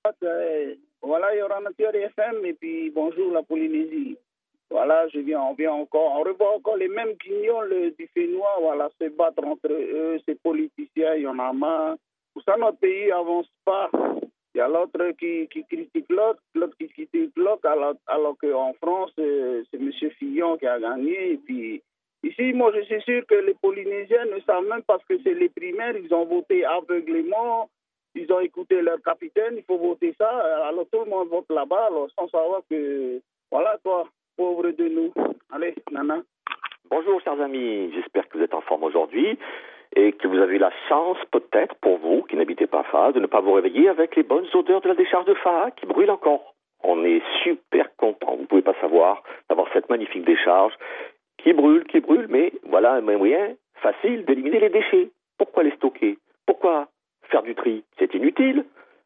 Voilà, Yoranateur FM et puis bonjour la Polynésie. Voilà, on vient encore, on revoit encore les mêmes guignols du Fénois, voilà, se battre entre eux, ces politiciens, il y en a marre. Pour ça, notre pays avance pas. Il y a l'autre qui critique l'autre qui critique l'autre, alors qu'en France, c'est M. Fillon qui a gagné. Et puis, ici, moi, je suis sûr que les Polynésiens ne savent même pas ce que c'est les primaires. Ils ont voté aveuglément. Ils ont écouté leur capitaine, il faut voter ça. Alors tout le monde vote là-bas, alors sans savoir que, voilà toi, pauvre de nous. Allez, Nana. Bonjour chers amis, j'espère que vous êtes en forme aujourd'hui et que vous avez la chance peut-être pour vous qui n'habitez pas Fa de ne pas vous réveiller avec les bonnes odeurs de la décharge de Fa qui brûle encore. On est super content, vous ne pouvez pas savoir, d'avoir cette magnifique décharge qui brûle, mais voilà un moyen facile d'éliminer les déchets. Pourquoi les stocker? Pourquoi faire du tri? C'est inutile.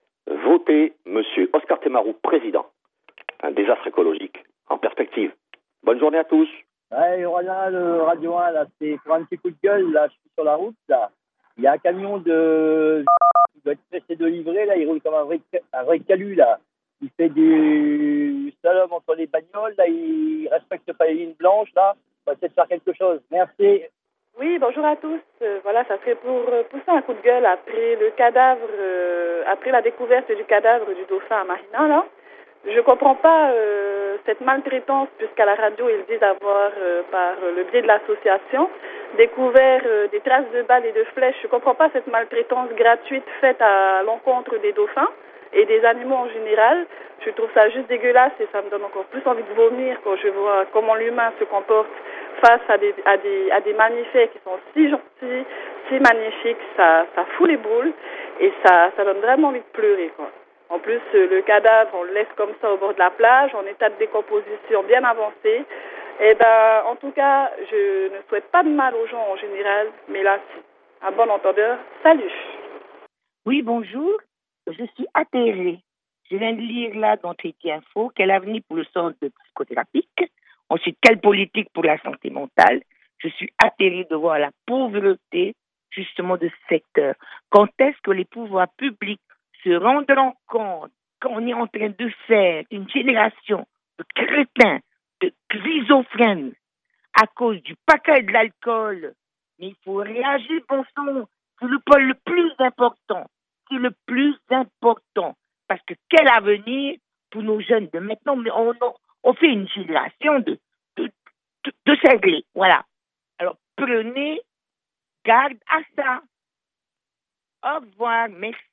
Votez Monsieur Oscar Temarou président. Un désastre écologique en perspective. Bonne journée à tous. Ouais, Yorana, le Radio 1, là, c'est pour un petit coup de gueule, là, je suis sur la route, là. Il y a un camion qui doit être pressé de livrer, là, il roule comme un vrai calu, là. Il fait du slalom entre les bagnoles, là, il respecte pas les lignes blanches, là. On va essayer de faire quelque chose. Merci. Oui, bonjour à tous. Voilà, ça serait pour pousser un coup de gueule après le cadavre, après la découverte du cadavre du dauphin à Marina, là. Je comprends pas cette maltraitance, puisqu'à la radio, ils disent avoir, par le biais de l'association, découvert des traces de balles et de flèches. Je comprends pas cette maltraitance gratuite faite à l'encontre des dauphins et des animaux en général. Je trouve ça juste dégueulasse et ça me donne encore plus envie de vomir quand je vois comment l'humain se comporte face à des mammifères qui sont si gentils, si magnifiques. Ça fout les boules et ça donne vraiment envie de pleurer, quoi. En plus, le cadavre, on le laisse comme ça au bord de la plage, en état de décomposition bien avancé. Eh ben, en tout cas, je ne souhaite pas de mal aux gens en général, mais là, si. À bon entendeur, salut. Oui, bonjour. Je suis atterrée. Je viens de lire là dans Traité Info quel avenir pour le centre psychothérapique. Ensuite, quelle politique pour la santé mentale. Je suis atterrée de voir la pauvreté justement de ce secteur. Quand est-ce que les pouvoirs publics se rendront compte qu'on est en train de faire une génération de crétins, de schizophrènes à cause du paquet de l'alcool? Mais il faut réagir, bon sang. C'est le point le plus important. C'est le plus important. Parce que quel avenir pour nos jeunes de maintenant? Mais on fait une génération de cinglés. Voilà. Alors, prenez garde à ça. Au revoir. Merci.